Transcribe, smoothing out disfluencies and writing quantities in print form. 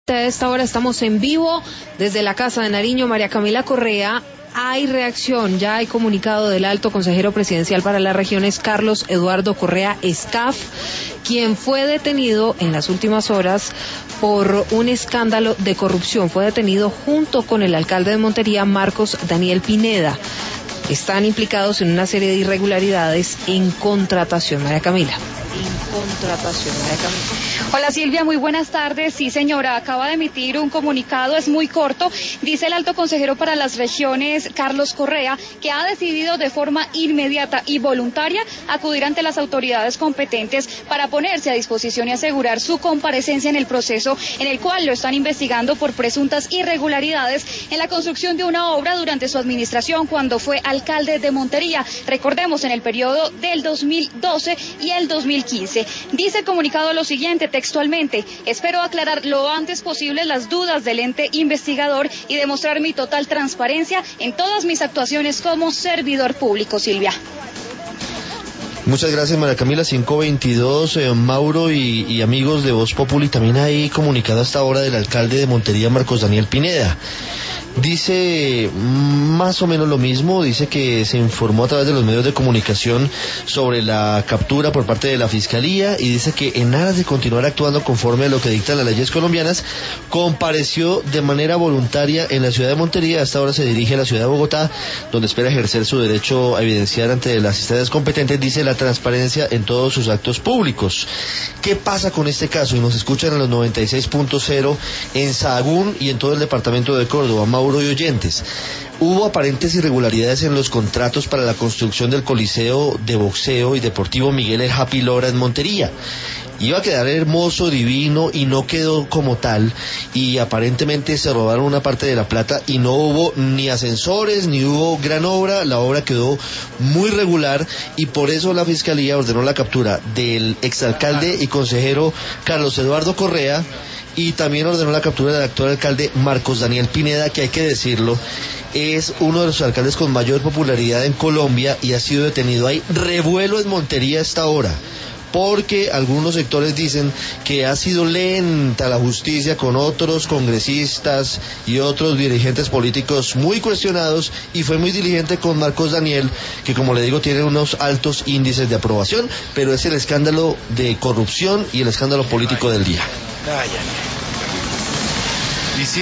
A esta hora estamos en vivo desde la Casa de Nariño. María Camila Correa, hay reacción, ya hay comunicado del alto consejero presidencial para las regiones, Carlos Eduardo Correa Escaf, quien fue detenido en las últimas horas por un escándalo de corrupción. Fue detenido junto con el alcalde de Montería, Marcos Daniel Pineda. Están implicados en una serie de irregularidades en contratación. María Camila. Hola Silvia, muy buenas tardes. Sí señora, acaba de emitir un comunicado, es muy corto. Dice el alto consejero para las regiones, Carlos Correa, que ha decidido de forma inmediata y voluntaria acudir ante las autoridades competentes para ponerse a disposición y asegurar su comparecencia en el proceso en el cual lo están investigando por presuntas irregularidades en la construcción de una obra durante su administración cuando fue alcalde de Montería. Recordemos, en el periodo del 2012 y el 2015. Dice el comunicado lo siguiente textualmente: espero aclarar lo antes posible las dudas del ente investigador y demostrar mi total transparencia en todas mis actuaciones como servidor público. Silvia. Muchas gracias, María Camila. 5:22, Mauro y amigos de Voz Populi, también hay comunicado hasta ahora del alcalde de Montería, Marcos Daniel Pineda. Dice más o menos lo mismo, dice que se informó a través de los medios de comunicación sobre la captura por parte de la Fiscalía y dice que en aras de continuar actuando conforme a lo que dictan las leyes colombianas, compareció de manera voluntaria en la ciudad de Montería. Hasta ahora se dirige a la ciudad de Bogotá, donde espera ejercer su derecho a evidenciar ante las instancias competentes, dice, la transparencia en todos sus actos públicos. ¿Qué pasa con este caso? Y nos escuchan en los 96.0 en Sahagún y en todo el departamento de Córdoba. Mauro y oyentes, hubo aparentes irregularidades en los contratos para la construcción del Coliseo de Boxeo y Deportivo Miguel El Happy Lora en Montería. Iba a quedar hermoso, divino, y no quedó como tal, y aparentemente se robaron una parte de la plata y no hubo ni ascensores, ni hubo gran obra. La obra quedó muy regular y por eso la Fiscalía ordenó la captura del exalcalde y consejero Carlos Eduardo Correa, y también ordenó la captura del actual alcalde Marcos Daniel Pineda, que hay que decirlo, es uno de los alcaldes con mayor popularidad en Colombia y ha sido detenido. Hay revuelo en Montería a esta hora, porque algunos sectores dicen que ha sido lenta la justicia con otros congresistas y otros dirigentes políticos muy cuestionados, y fue muy diligente con Marcos Daniel, que, como le digo, tiene unos altos índices de aprobación, pero es el escándalo de corrupción y el escándalo político del día.